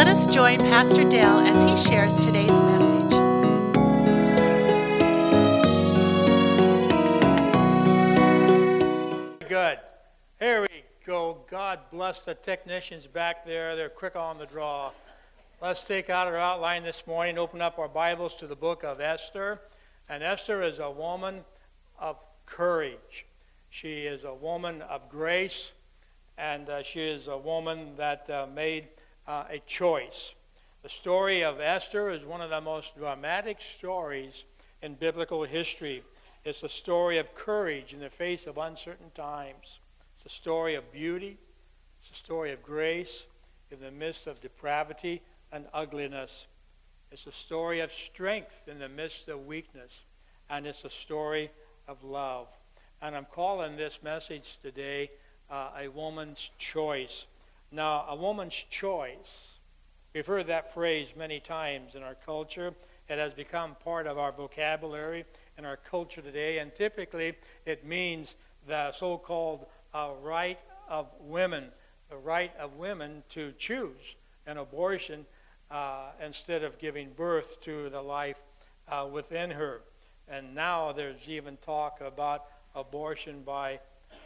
Let us join Pastor Dale as he shares today's message. Good. Here we go. God bless the technicians back there. They're quick on the draw. Let's take out our outline this morning, open up our Bibles to the book of Esther. And Esther is a woman of courage. She is a woman of grace, and she is a woman that made a choice. The story of Esther is one of the most dramatic stories in biblical history. It's a story of courage in the face of uncertain times. It's a story of beauty. It's a story of grace in the midst of depravity and ugliness. It's a story of strength in the midst of weakness. And it's a story of love. And I'm calling this message today a woman's choice. Now, a woman's choice, we've heard that phrase many times in our culture. It has become part of our vocabulary in our culture today, and typically it means the so-called right of women, the right of women to choose an abortion instead of giving birth to the life within her. And now there's even talk about abortion by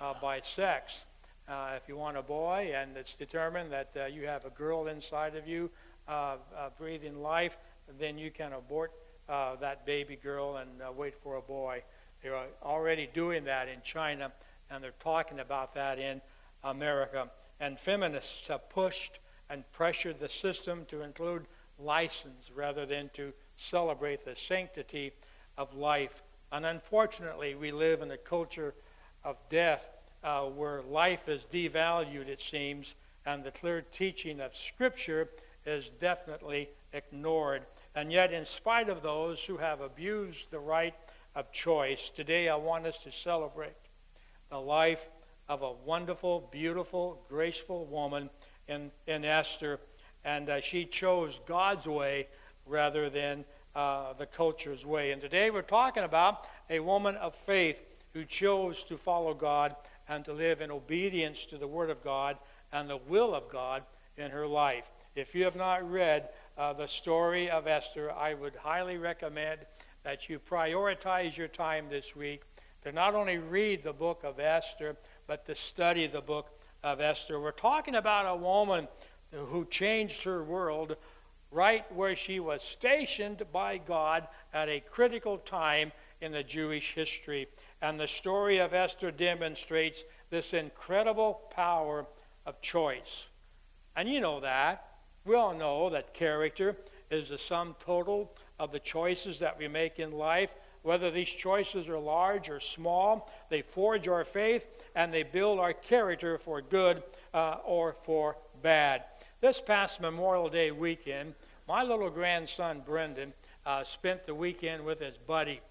sex. If you want a boy and it's determined that you have a girl inside of you breathing life, then you can abort that baby girl and wait for a boy. They're already doing that in China, and they're talking about that in America. And feminists have pushed and pressured the system to include license rather than to celebrate the sanctity of life. And unfortunately, we live in a culture of death where life is devalued, it seems, and the clear teaching of Scripture is definitely ignored. And yet, in spite of those who have abused the right of choice, today I want us to celebrate the life of a wonderful, beautiful, graceful woman in Esther. And she chose God's way rather than the culture's way. And today we're talking about a woman of faith who chose to follow God and to live in obedience to the Word of God and the will of God in her life. If you have not read the story of Esther, I would highly recommend that you prioritize your time this week to not only read the book of Esther, but to study the book of Esther. We're talking about a woman who changed her world right where she was stationed by God at a critical time in the Jewish history. And the story of Esther demonstrates this incredible power of choice. And you know that. We all know that character is the sum total of the choices that we make in life. Whether these choices are large or small, they forge our faith and they build our character for good or for bad. This past Memorial Day weekend, my little grandson Brendan spent the weekend with his buddy.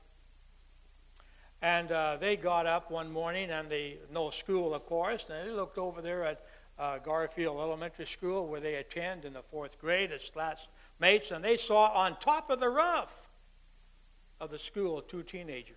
And they got up one morning, and they no school, of course, and they looked over there at Garfield Elementary School, where they attend in the 4th grade as classmates, and they saw on top of the roof of the school 2 teenagers.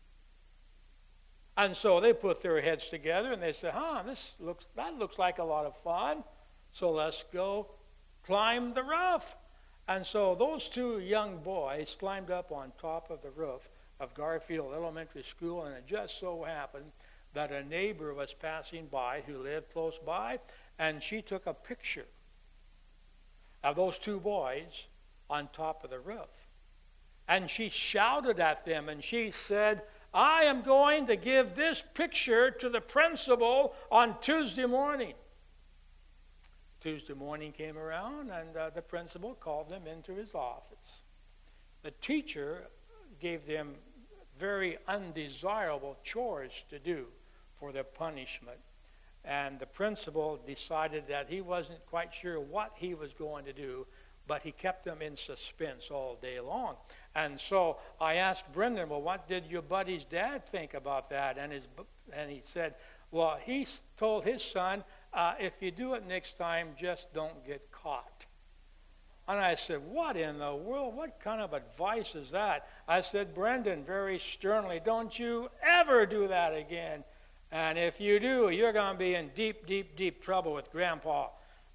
And so they put their heads together, and they said, that looks like a lot of fun, so let's go climb the roof. And so those 2 young boys climbed up on top of the roof of Garfield Elementary School, and it just so happened that a neighbor was passing by who lived close by, and she took a picture of those 2 boys on top of the roof. And she shouted at them, and she said, "I am going to give this picture to the principal on Tuesday morning." Tuesday morning came around, and the principal called them into his office. The teacher gave them very undesirable chores to do for their punishment. And the principal decided that he wasn't quite sure what he was going to do, but he kept them in suspense all day long. And so I asked Brendan, well, what did your buddy's dad think about that? And he said, well, he told his son, if you do it next time, just don't get caught. And I said, what in the world? What kind of advice is that? I said, Brendan, very sternly, don't you ever do that again. And if you do, you're going to be in deep, deep, deep trouble with Grandpa.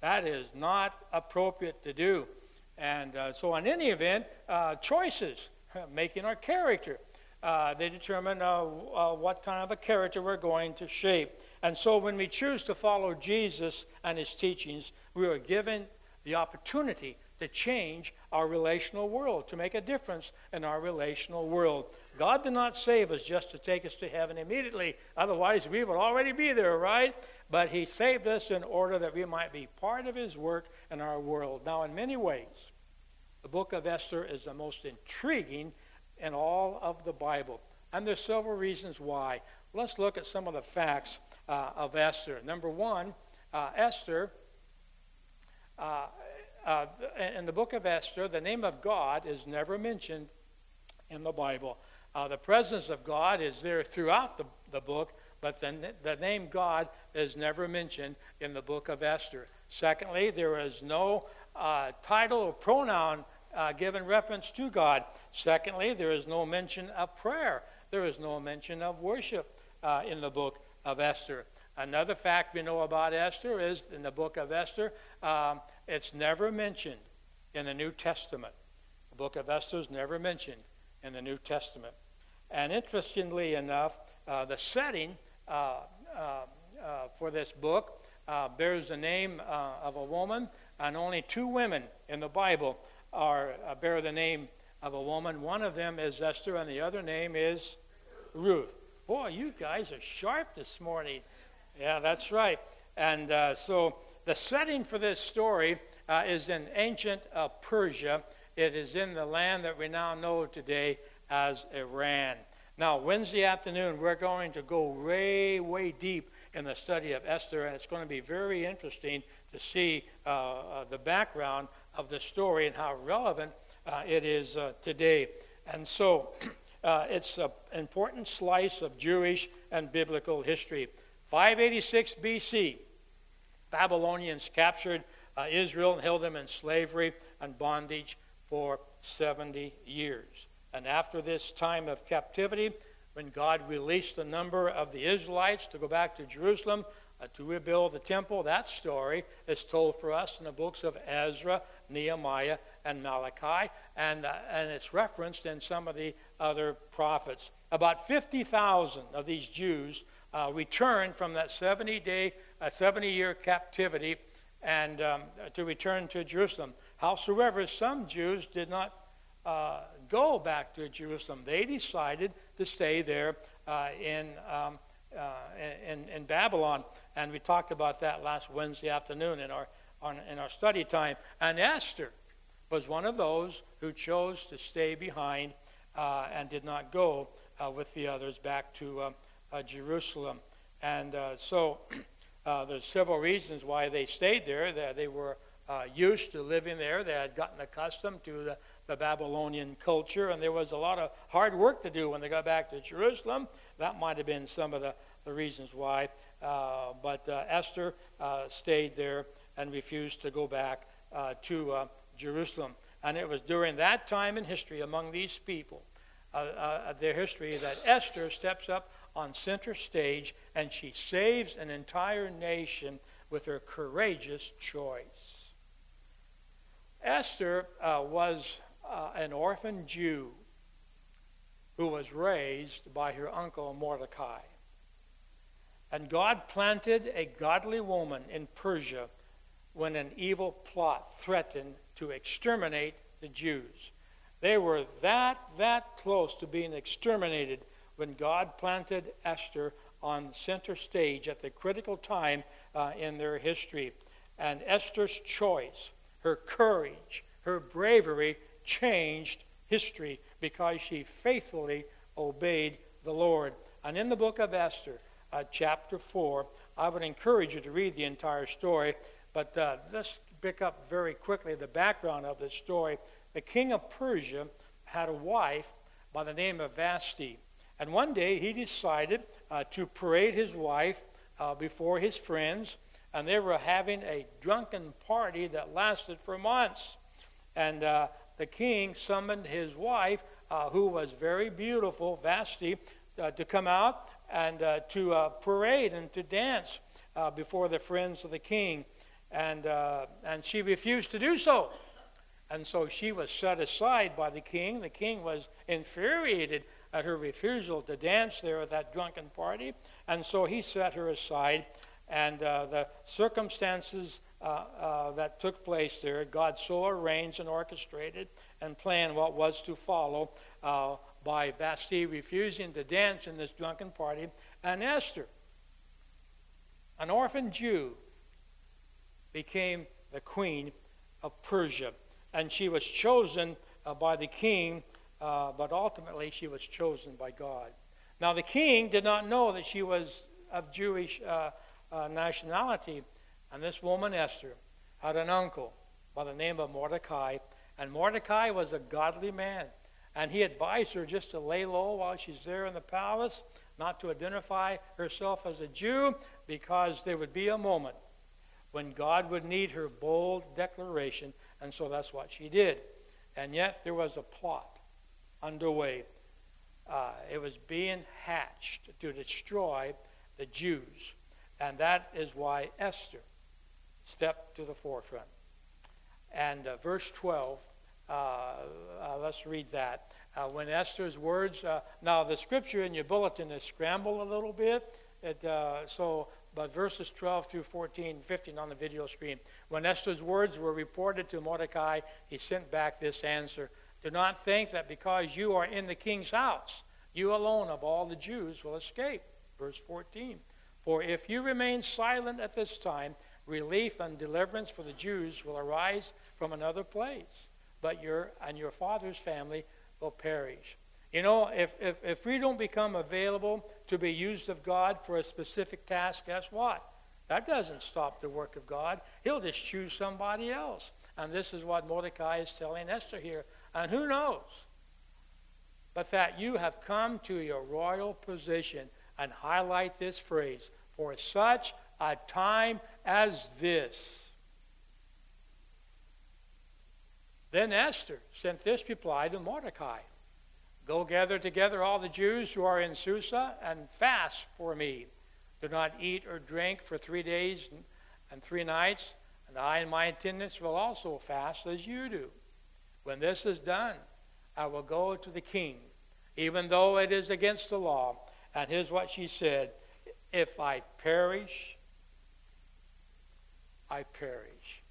That is not appropriate to do. And so in any event, choices, making our character, they determine what kind of a character we're going to shape. And so when we choose to follow Jesus and his teachings, we are given the opportunity to change our relational world, to make a difference in our relational world. God did not save us just to take us to heaven immediately. Otherwise, we would already be there, right? But he saved us in order that we might be part of his work in our world. Now, in many ways, the book of Esther is the most intriguing in all of the Bible. And there's several reasons why. Let's look at some of the facts of Esther. Number one, Esther, in the book of Esther, the name of God is never mentioned in the Bible. The presence of God is there throughout the book, but the name God is never mentioned in the book of Esther. Secondly, there is no title or pronoun given reference to God. Secondly, there is no mention of prayer. There is no mention of worship in the book of Esther. Another fact we know about Esther is in the book of Esther, it's never mentioned in the New Testament. The book of Esther is never mentioned in the New Testament. And interestingly enough, the setting for this book bears the name of a woman, and only two women in the Bible bear the name of a woman. One of them is Esther, and the other name is Ruth. Boy, you guys are sharp this morning. Yeah, that's right. And so the setting for this story is in ancient Persia. It is in the land that we now know today as Iran. Now, Wednesday afternoon, we're going to go way, way deep in the study of Esther, and it's going to be very interesting to see the background of the story and how relevant it is today. And so it's an important slice of Jewish and biblical history. 586 BC, Babylonians captured Israel and held them in slavery and bondage for 70 years. And after this time of captivity, when God released a number of the Israelites to go back to Jerusalem to rebuild the temple, that story is told for us in the books of Ezra, Nehemiah, and Malachi, and it's referenced in some of the other prophets. About 50,000 of these Jews returned from that 70-year captivity and to return to Jerusalem. Howsoever, some Jews did not go back to Jerusalem. They decided to stay there in Babylon, and we talked about that last Wednesday afternoon in our study time. And Esther was one of those who chose to stay behind and did not go with the others back to Jerusalem. And so there's several reasons why they stayed there. They were used to living there. They had gotten accustomed to the Babylonian culture, and there was a lot of hard work to do when they got back to Jerusalem. That might have been some of the reasons why. But Esther stayed there and refused to go back to Jerusalem. And it was during that time in history among these people, their history, that Esther steps up on center stage and she saves an entire nation with her courageous choice. Esther was an orphan Jew who was raised by her uncle Mordecai. And God planted a godly woman in Persia when an evil plot threatened to exterminate the Jews. They were that close to being exterminated when God planted Esther on center stage at the critical time in their history. And Esther's choice, her courage, her bravery changed history because she faithfully obeyed the Lord. And in the book of Esther, chapter 4, I would encourage you to read the entire story, but let's pick up very quickly the background of this story. The king of Persia had a wife by the name of Vashti. And one day he decided to parade his wife before his friends, and they were having a drunken party that lasted for months. And the king summoned his wife, who was very beautiful, Vashti, to come out and to parade and to dance before the friends of the king. and she refused to do so. And so she was set aside by the king. The king was infuriated at her refusal to dance there at that drunken party, and so he set her aside. And the circumstances that took place there, God so arranged and orchestrated and planned what was to follow by Vashti refusing to dance in this drunken party, and Esther, an orphan Jew, became the queen of Persia. And she was chosen by the king, but ultimately she was chosen by God. Now the king did not know that she was of Jewish nationality, and this woman, Esther, had an uncle by the name of Mordecai, and Mordecai was a godly man, and he advised her just to lay low while she's there in the palace, not to identify herself as a Jew, because there would be a moment when God would need her bold declaration, and so that's what she did. And yet there was a plot underway. It was being hatched to destroy the Jews, and that is why Esther stepped to the forefront. And verse 12, let's read that. When Esther's words, now the scripture in your bulletin is scrambled a little bit, but verses 12 through 14, 15 on the video screen. When Esther's words were reported to Mordecai, he sent back this answer: do not think that because you are in the king's house, you alone of all the Jews will escape. Verse 14, for if you remain silent at this time, relief and deliverance for the Jews will arise from another place, but your father's family will perish. You know, if we don't become available to be used of God for a specific task, guess what? That doesn't stop the work of God. He'll just choose somebody else. And this is what Mordecai is telling Esther here. And who knows but that you have come to your royal position, and highlight this phrase, for such a time as this. Then Esther sent this reply to Mordecai: go gather together all the Jews who are in Susa and fast for me. Do not eat or drink for 3 days and 3 nights, and I and my attendants will also fast as you do. When this is done, I will go to the king, even though it is against the law. And here's what she said: if I perish, I perish.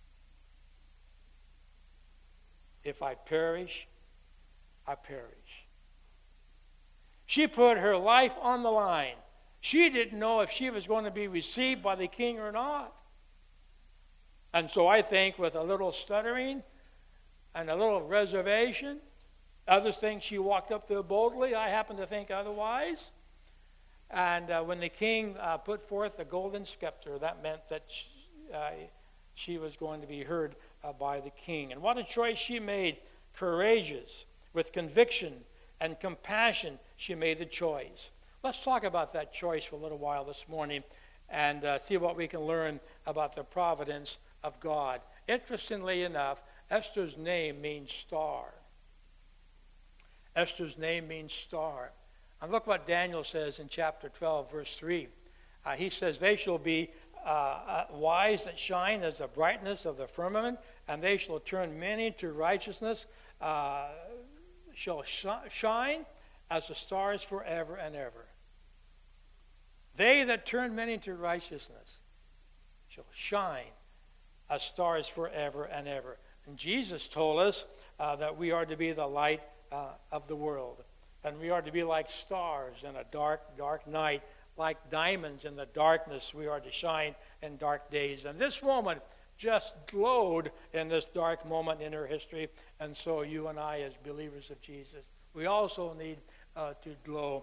If I perish, I perish. She put her life on the line. She didn't know if she was going to be received by the king or not. And so I think with a little stuttering and a little reservation, others think she walked up there boldly. I happen to think otherwise. And when the king put forth the golden scepter, that meant that she was going to be heard by the king. And what a choice she made. Courageous, with conviction and compassion, she made the choice. Let's talk about that choice for a little while this morning and see what we can learn about the providence of God. Interestingly enough, Esther's name means star. Esther's name means star. And look what Daniel says in chapter 12, verse 3. He says, they shall be wise that shine as the brightness of the firmament, and they shall turn many to righteousness, shall shine as the stars forever and ever. They that turn many to righteousness shall shine as stars forever and ever. And Jesus told us that we are to be the light of the world. And we are to be like stars in a dark, dark night, like diamonds in the darkness. We are to shine in dark days. And this woman just glowed in this dark moment in her history. And so you and I, as believers of Jesus, we also need to glow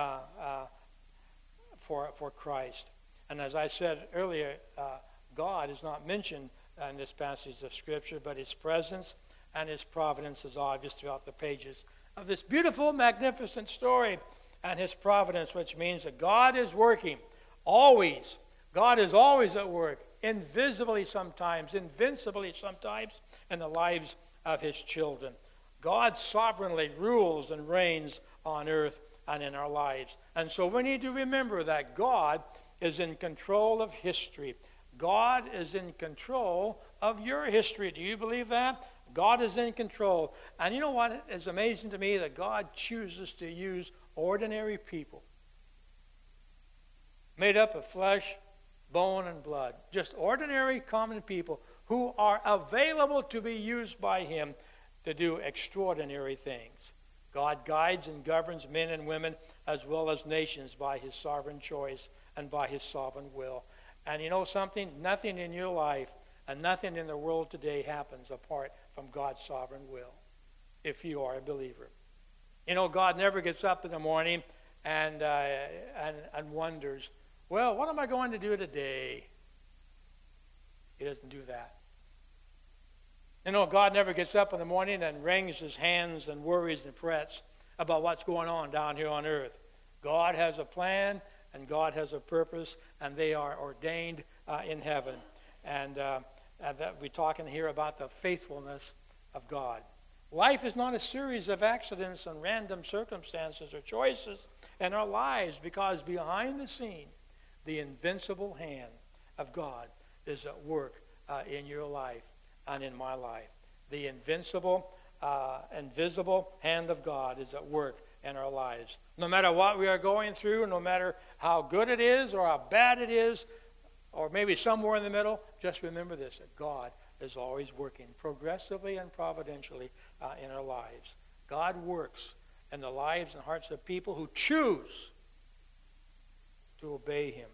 for Christ. And as I said earlier, God is not mentioned in this passage of Scripture, but His presence and His providence is obvious throughout the pages of this beautiful, magnificent story. And His providence, which means that God is working always. God is always at work, invisibly sometimes, invincibly sometimes, in the lives of His children. God sovereignly rules and reigns on earth and in our lives. And so we need to remember that God is in control of history. God is in control of your history. Do you believe that? God is in control. And you know what is amazing to me? That God chooses to use ordinary people made up of flesh, bone, and blood. Just ordinary, common people who are available to be used by him to do extraordinary things. God guides and governs men and women as well as nations by his sovereign choice and by his sovereign will. And you know something? Nothing in your life and nothing in the world today happens apart from God's sovereign will, if you are a believer. You know, God never gets up in the morning and wonders, well, what am I going to do today? He doesn't do that. You know, God never gets up in the morning and wrings his hands and worries and frets about what's going on down here on earth. God has a plan and God has a purpose, and they are ordained in heaven. And that we're talking here about the faithfulness of God. Life is not a series of accidents and random circumstances or choices in our lives, because behind the scene, the invincible hand of God is at work in your life and in my life. The invincible, invisible hand of God is at work in our lives. No matter what we are going through, no matter how good it is or how bad it is, or maybe somewhere in the middle, just remember this, that God is always working progressively and providentially in our lives. God works in the lives and hearts of people who choose to obey him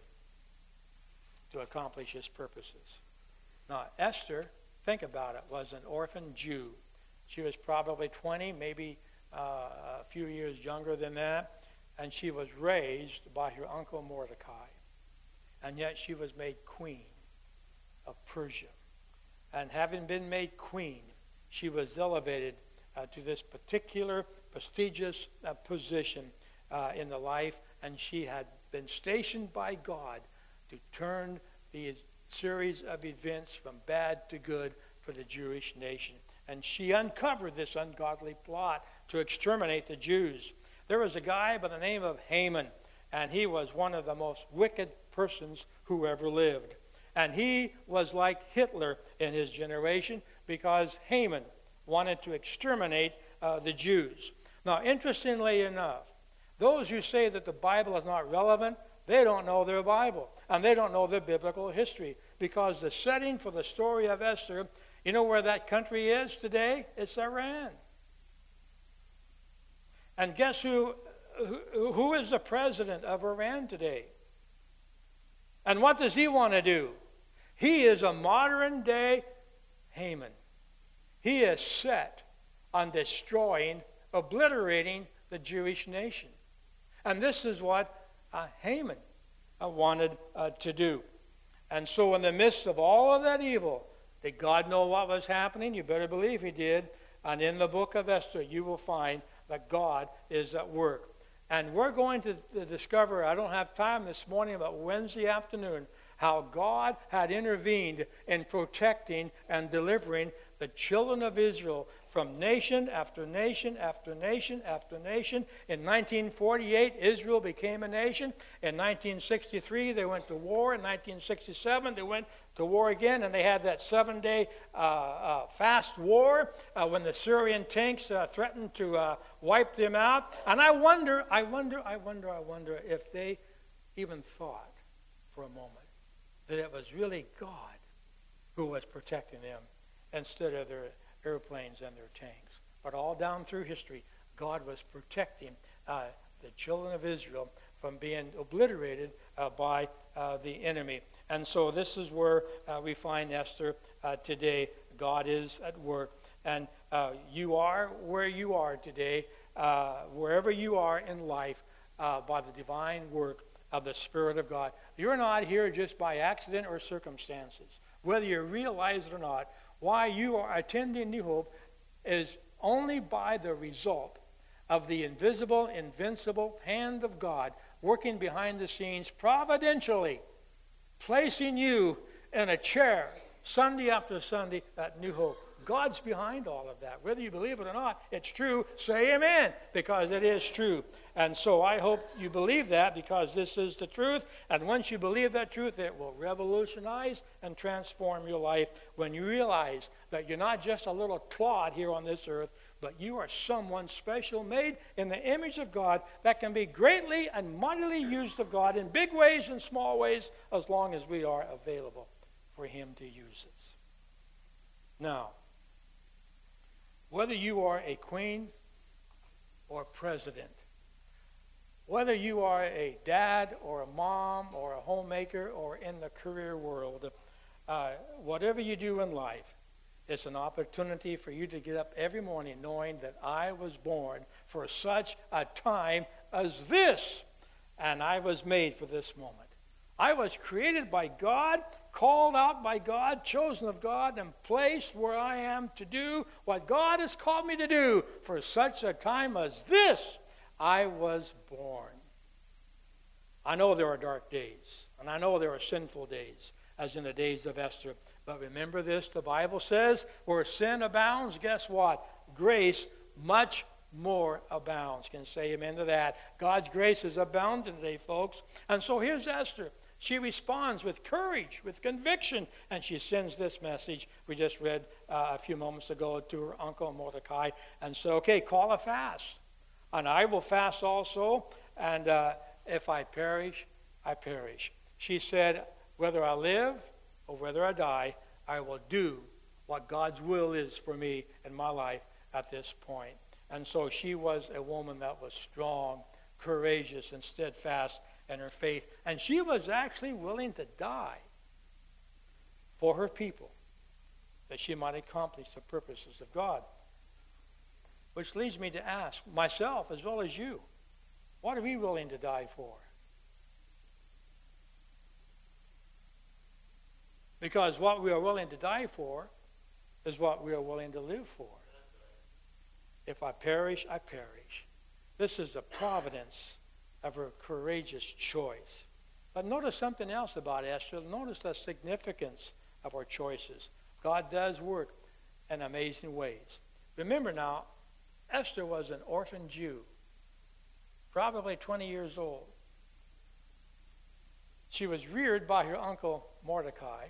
to accomplish his purposes. Now, Esther, think about it, was an orphan Jew. She was probably 20, maybe a few years younger than that, and she was raised by her uncle Mordecai. And yet she was made queen of Persia. And having been made queen, she was elevated to this particular prestigious position in the life, and she had been stationed by God to turn the series of events from bad to good for the Jewish nation. And she uncovered this ungodly plot to exterminate the Jews. There was a guy by the name of Haman, and he was one of the most wicked persons who ever lived. And he was like Hitler in his generation, because Haman wanted to exterminate the Jews. Now, interestingly enough, those who say that the Bible is not relevant, they don't know their Bible, and they don't know their biblical history, because the setting for the story of Esther, you know where that country is today? It's Iran. And guess who is the president of Iran today? And what does he want to do? He is a modern-day Haman. He is set on destroying, obliterating the Jewish nation. And this is what Haman wanted to do. And so in the midst of all of that evil, did God know what was happening? You better believe he did. And in the book of Esther, you will find that God is at work. And we're going to discover, I don't have time this morning, but Wednesday afternoon, how God had intervened in protecting and delivering the children of Israel from nation after nation after nation after nation. In 1948, Israel became a nation. In 1963, they went to war. In 1967, they went to war again, and they had that 7-day fast war when the Syrian tanks threatened to wipe them out. And I wonder if they even thought for a moment that it was really God who was protecting them instead of their airplanes and their tanks. But all down through history, God was protecting the children of Israel from being obliterated by the enemy. And so this is where we find Esther today. God is at work. And you are where you are today, wherever you are in life, by the divine work of the Spirit of God. You're not here just by accident or circumstances. Whether you realize it or not, why you are attending New Hope is only by the result of the invisible, invincible hand of God working behind the scenes providentially, placing you in a chair Sunday after Sunday at New Hope. God's behind all of that. Whether you believe it or not, it's true. Say amen, because it is true. And so I hope you believe that, because this is the truth. And once you believe that truth, it will revolutionize and transform your life when you realize that you're not just a little clod here on this earth, but you are someone special, made in the image of God, that can be greatly and mightily used of God in big ways and small ways, as long as we are available for him to use us. Now, whether you are a queen or president, whether you are a dad or a mom or a homemaker or in the career world, whatever you do in life, it's an opportunity for you to get up every morning knowing that I was born for such a time as this, and I was made for this moment. I was created by God, called out by God, chosen of God, and placed where I am to do what God has called me to do. For such a time as this, I was born. I know there are dark days, and I know there are sinful days, as in the days of Esther. But remember this, the Bible says, where sin abounds, guess what? Grace much more abounds. Can you say amen to that? God's grace is abounding today, folks. And so here's Esther. She responds with courage, with conviction, and she sends this message we just read a few moments ago to her uncle Mordecai, and said, okay, call a fast, and I will fast also, and if I perish, I perish. She said, whether I live or whether I die, I will do what God's will is for me in my life at this point. And so she was a woman that was strong, courageous, and steadfast in her faith. And she was actually willing to die for her people, that she might accomplish the purposes of God. Which leads me to ask myself as well as you, what are we willing to die for? Because what we are willing to die for is what we are willing to live for. If I perish, I perish. This is the providence of her courageous choice. But notice something else about Esther. Notice the significance of our choices. God does work in amazing ways. Remember now, Esther was an orphan Jew, probably 20 years old. She was reared by her uncle Mordecai,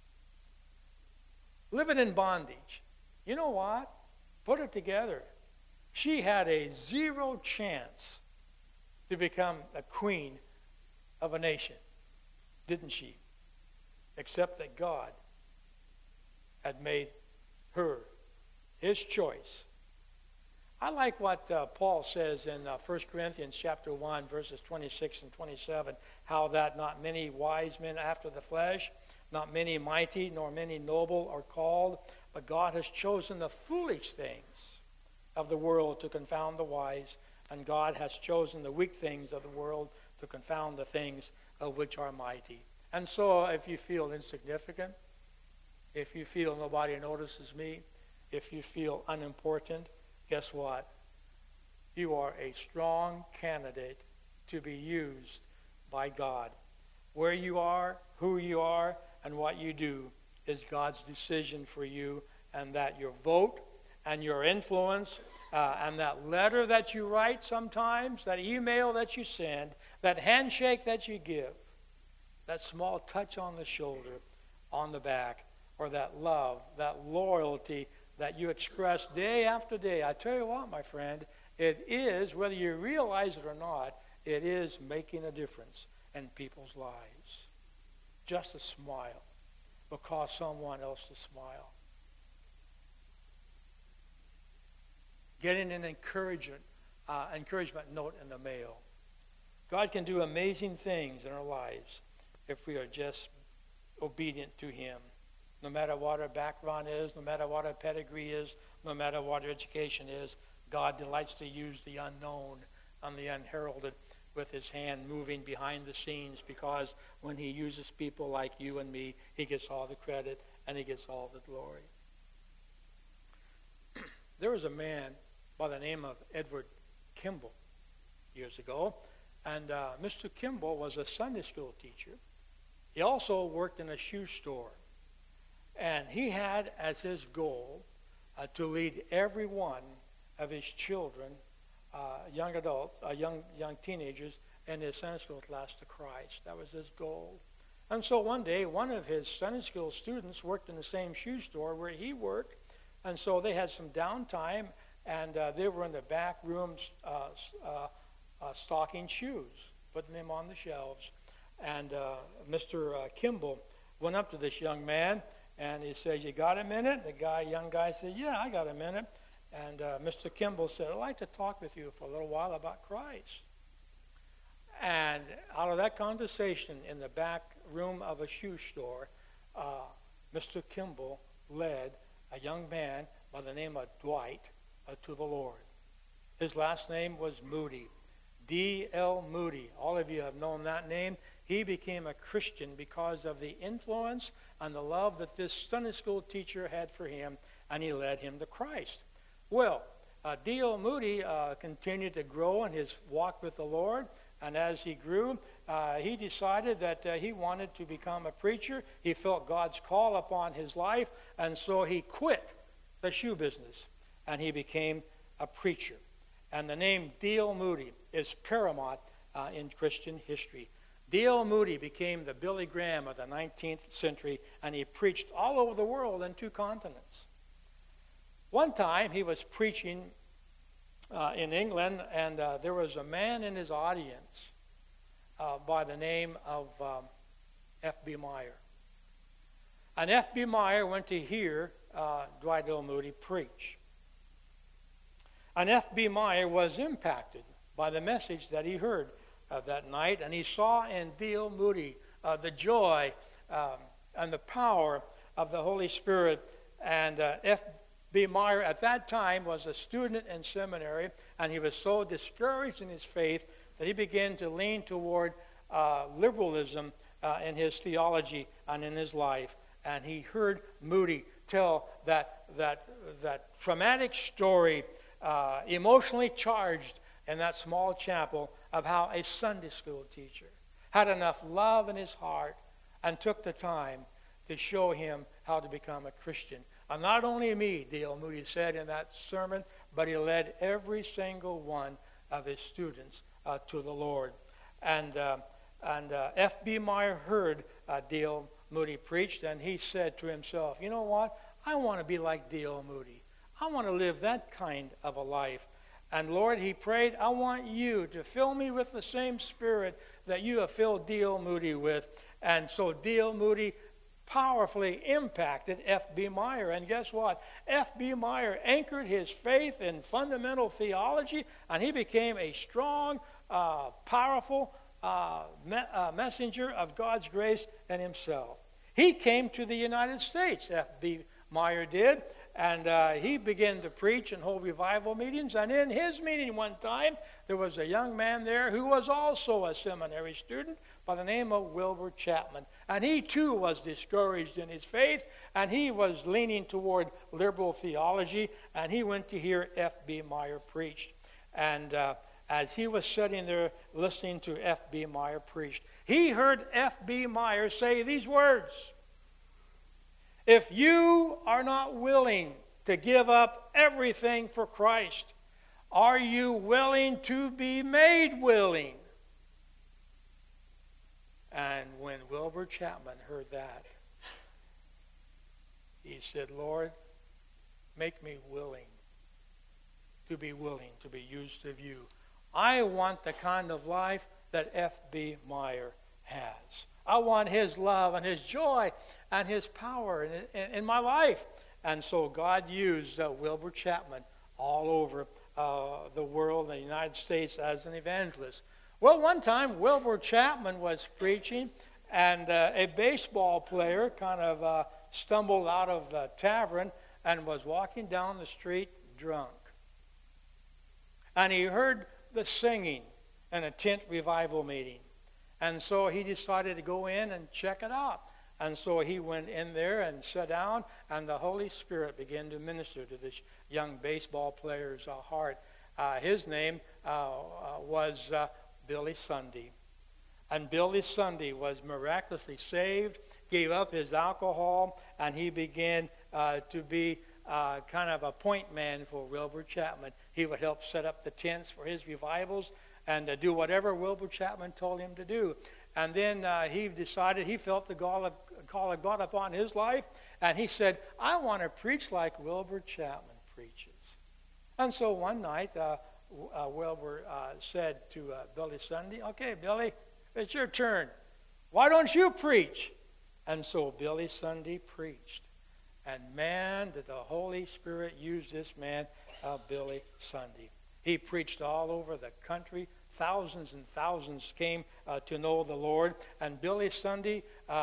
living in bondage. You know what? Put it together. She had a zero chance to become a queen of a nation, didn't she? Except that God had made her his choice. I like what Paul says in 1 Corinthians chapter 1, verses 26 and 27, how that not many wise men after the flesh, not many mighty, nor many noble are called, but God has chosen the foolish things of the world to confound the wise, and God has chosen the weak things of the world to confound the things of which are mighty. And so if you feel insignificant, if you feel nobody notices me, if you feel unimportant, guess what? You are a strong candidate to be used by God. Where you are, who you are, and what you do is God's decision for you, and that your vote and your influence and that letter that you write sometimes, that email that you send, that handshake that you give, that small touch on the shoulder, on the back, or that love, that loyalty that you express day after day. I tell you what, my friend, it is, whether you realize it or not, it is making a difference in people's lives. Just a smile will cause someone else to smile. Getting an encouragement note in the mail. God can do amazing things in our lives if we are just obedient to him. No matter what our background is, no matter what our pedigree is, no matter what our education is, God delights to use the unknown and the unheralded with his hand moving behind the scenes, because when he uses people like you and me, he gets all the credit and he gets all the glory. There was a man by the name of Edward Kimball years ago, and Mr. Kimball was a Sunday school teacher. He also worked in a shoe store, and he had as his goal to lead every one of his children, young adults, young teenagers, in his Sunday school class to Christ. That was his goal. And so one day, one of his Sunday school students worked in the same shoe store where he worked, and so they had some downtime, and they were in the back rooms stocking shoes, putting them on the shelves. And Mr. Kimball went up to this young man, and he says, "You got a minute?" The young guy said, "Yeah, I got a minute." And Mr. Kimball said, "I'd like to talk with you for a little while about Christ." And out of that conversation in the back room of a shoe store, Mr. Kimball led a young man by the name of Dwight to the Lord. His last name was Moody, D.L. Moody. All of you have known that name. He became a Christian because of the influence and the love that this Sunday school teacher had for him, and he led him to Christ. Well, D.L. Moody continued to grow in his walk with the Lord, and as he grew, he decided that he wanted to become a preacher. He felt God's call upon his life, and so he quit the shoe business, and he became a preacher. And the name D.L. Moody is paramount in Christian history. D.L. Moody became the Billy Graham of the 19th century, and he preached all over the world in 2 continents. One time he was preaching in England, and there was a man in his audience by the name of F.B. Meyer. And F.B. Meyer went to hear Dwight L. Moody preach. And F.B. Meyer was impacted by the message that he heard that night, and he saw in D.L. Moody the joy and the power of the Holy Spirit. And F.B. Meyer at that time was a student in seminary, and he was so discouraged in his faith that he began to lean toward liberalism in his theology and in his life. And he heard Moody tell that traumatic story, emotionally charged in that small chapel, of how a Sunday school teacher had enough love in his heart and took the time to show him how to become a Christian. And not only me, D.L. Moody said in that sermon, but he led every single one of his students to the Lord. And F.B. Meyer heard D.L. Moody preached, and he said to himself, "You know what? I want to be like D.L. Moody. I want to live that kind of a life. And Lord," he prayed, "I want you to fill me with the same spirit that you have filled D.L. Moody with." And so D.L. Moody powerfully impacted F.B. Meyer. And guess what? F.B. Meyer anchored his faith in fundamental theology, and he became a strong, powerful messenger of God's grace in himself. He came to the United States, F.B. Meyer did, and he began to preach and hold revival meetings. And in his meeting one time, there was a young man there who was also a seminary student by the name of Wilbur Chapman. And he too was discouraged in his faith, and he was leaning toward liberal theology, and he went to hear F.B. Meyer preach. And as he was sitting there listening to F.B. Meyer preach, he heard F.B. Meyer say these words: "If you are not willing to give up everything for Christ, are you willing to be made willing?" And when Wilbur Chapman heard that, he said, "Lord, make me willing to be used of you. I want the kind of life that F.B. Meyer has. I want his love and his joy and his power in my life." And so God used Wilbur Chapman all over the world, in the United States, as an evangelist. Well, one time Wilbur Chapman was preaching, and a baseball player kind of stumbled out of the tavern and was walking down the street drunk. And he heard the singing in a tent revival meeting. And so he decided to go in and check it out. And so he went in there and sat down, and the Holy Spirit began to minister to this young baseball player's heart. His name was Billy Sunday. And Billy Sunday was miraculously saved, gave up his alcohol, and he began to be kind of a point man for Wilbur Chapman. He would help set up the tents for his revivals and do whatever Wilbur Chapman told him to do. And then he decided, he felt the call of God upon his life, and he said, I want to preach like Wilbur Chapman preaches. And so one night, Wilbur said to Billy Sunday, okay, Billy, it's your turn. Why don't you preach? And so Billy Sunday preached. And man, did the Holy Spirit use this man, Billy Sunday. He preached all over the country. Thousands and thousands came to know the Lord. And Billy Sunday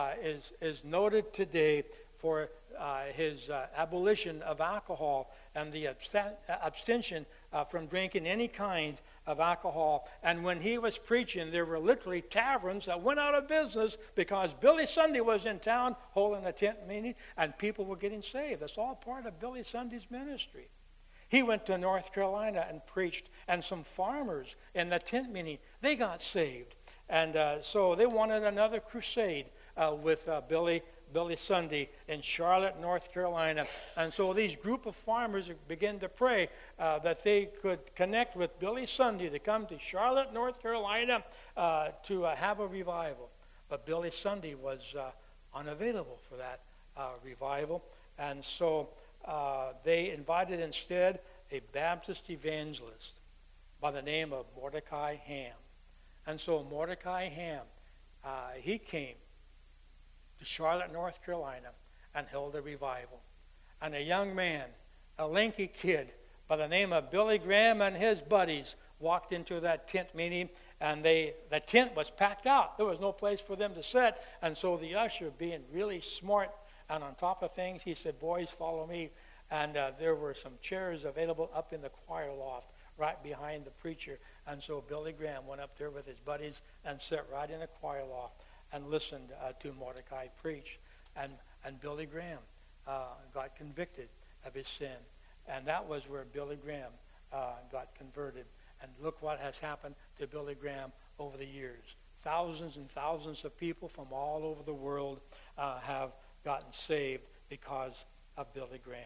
is noted today for his abolition of alcohol and the abstention from drinking any kind of alcohol. And when he was preaching, there were literally taverns that went out of business because Billy Sunday was in town holding a tent meeting and people were getting saved. That's all part of Billy Sunday's ministry. He went to North Carolina and preached, and some farmers in the tent meeting, they got saved. And so they wanted another crusade with Billy Sunday in Charlotte, North Carolina. And so these group of farmers began to pray that they could connect with Billy Sunday to come to Charlotte, North Carolina to have a revival. But Billy Sunday was unavailable for that revival. And so they invited instead a Baptist evangelist by the name of Mordecai Ham. And so Mordecai Ham, he came to Charlotte, North Carolina, and held a revival. And a young man, a lanky kid by the name of Billy Graham and his buddies walked into that tent meeting, and the tent was packed out. There was no place for them to sit. And so the usher, being really smart and on top of things, he said, boys, follow me. And there were some chairs available up in the choir loft right behind the preacher. And so Billy Graham went up there with his buddies and sat right in the choir loft and listened to Mordecai preach. And Billy Graham got convicted of his sin. And that was where Billy Graham got converted. And look what has happened to Billy Graham over the years. Thousands and thousands of people from all over the world have gotten saved because of Billy Graham.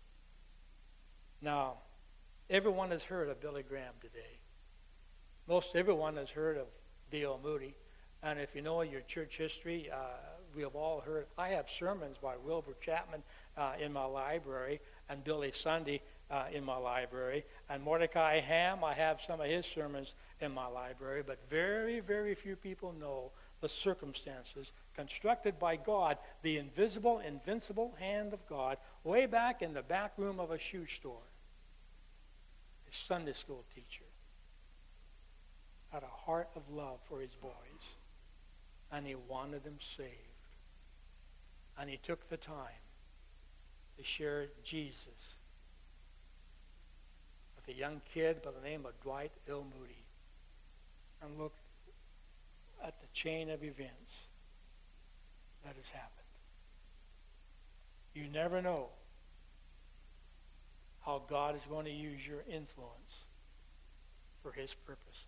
Now, everyone has heard of Billy Graham today. Most everyone has heard of D.L. Moody. And if you know your church history, we have all heard. I have sermons by Wilbur Chapman in my library, and Billy Sunday in my library. And Mordecai Ham, I have some of his sermons in my library. But very, very few people know the circumstances constructed by God, the invisible, invincible hand of God, way back in the back room of a shoe store. His Sunday school teacher had a heart of love for his boys, and he wanted them saved. And he took the time to share Jesus with a young kid by the name of Dwight L. Moody. And look at the chain of events that has happened. You never know how God is going to use your influence for his purposes.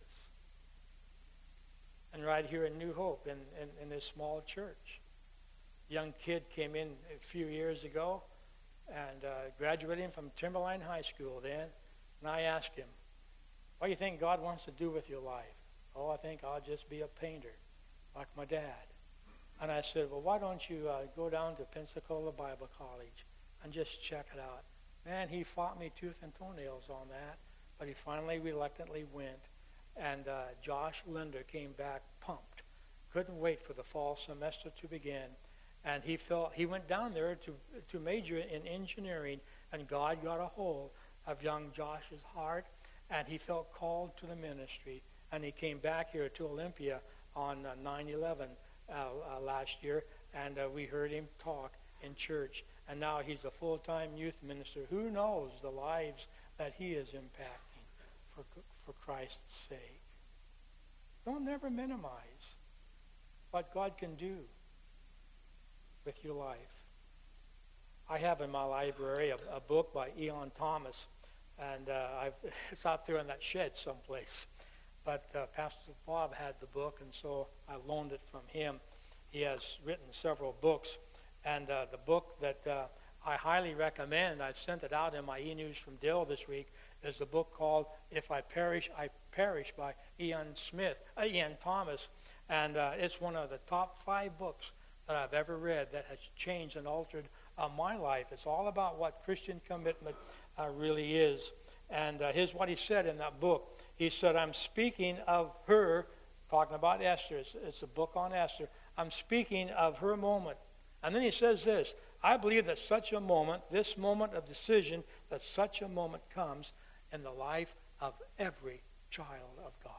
And right here in New Hope, in this small church, a young kid came in a few years ago and graduating from Timberline High School then, and I asked him, what do you think God wants to do with your life? Oh, I think I'll just be a painter like my dad. And I said, well, why don't you go down to Pensacola Bible College and just check it out? Man, he fought me tooth and toenails on that, but he finally reluctantly went. And Josh Linder came back pumped. Couldn't wait for the fall semester to begin. And he went down there to major in engineering, and God got a hold of young Josh's heart, and he felt called to the ministry. And he came back here to Olympia on 9/11 last year, and we heard him talk in church. And now he's a full-time youth minister. Who knows the lives that he is impacting for Christ's sake. Don't never minimize what God can do with your life. I have in my library a book by Eon Thomas, and it's out there in that shed someplace. But Pastor Bob had the book, and so I loaned it from him. He has written several books, and the book that I highly recommend, I've sent it out in my e-news from Dale this week, is a book called If I Perish, I Perish by Ian Thomas. And it's one of the top 5 books that I've ever read that has changed and altered my life. It's all about what Christian commitment really is. And here's what he said in that book. He said, I'm speaking of her, talking about Esther. It's a book on Esther. I'm speaking of her moment. And then he says this, I believe that such a moment, this moment of decision, that such a moment comes in the life of every child of God.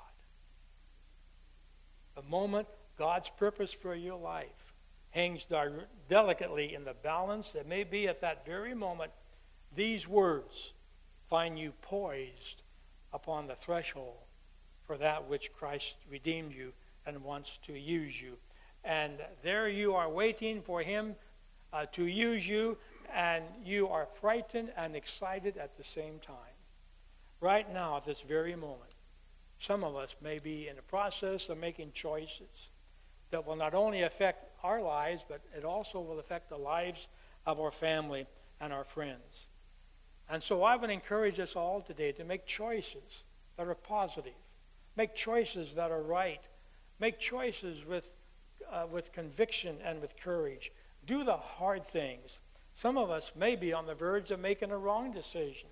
The moment God's purpose for your life hangs delicately in the balance, it may be at that very moment, these words find you poised upon the threshold for that which Christ redeemed you and wants to use you. And there you are waiting for him to use you, and you are frightened and excited at the same time. Right now, at this very moment, some of us may be in the process of making choices that will not only affect our lives, but it also will affect the lives of our family and our friends. And so I would encourage us all today to make choices that are positive. Make choices that are right. Make choices with conviction and with courage. Do the hard things. Some of us may be on the verge of making a wrong decision.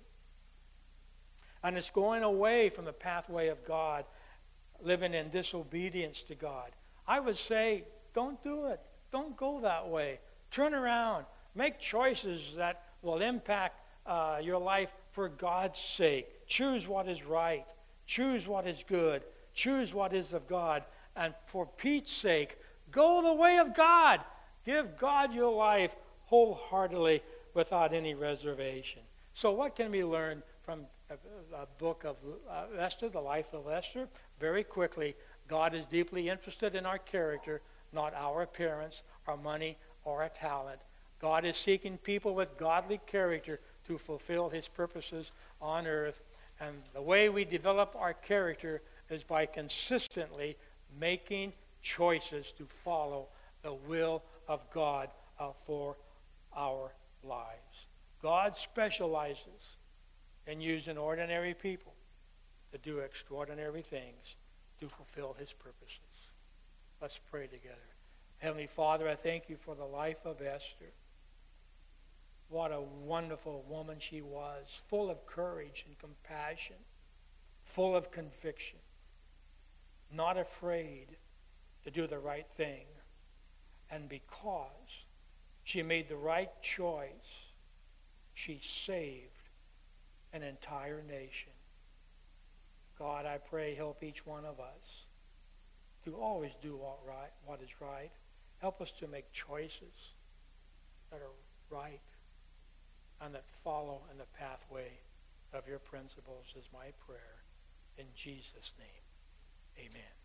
And it's going away from the pathway of God, living in disobedience to God. I would say, don't do it. Don't go that way. Turn around. Make choices that will impact your life for God's sake. Choose what is right. Choose what is good. Choose what is of God. And for Pete's sake, go the way of God. Give God your life wholeheartedly without any reservation. So what can we learn from a book of Esther, the life of Esther? Very quickly, God is deeply interested in our character, not our appearance, our money, or our talent. God is seeking people with godly character to fulfill his purposes on earth. And the way we develop our character is by consistently making choices to follow the will of God for our lives. God specializes in using ordinary people to do extraordinary things to fulfill his purposes. Let's pray together. Heavenly Father, I thank you for the life of Esther. What a wonderful woman she was, full of courage and compassion, full of conviction, not afraid to do the right thing. And because she made the right choice, she saved an entire nation. God, I pray, help each one of us to always do what is right. Help us to make choices that are right and that follow in the pathway of your principles is my prayer. In Jesus' name, amen.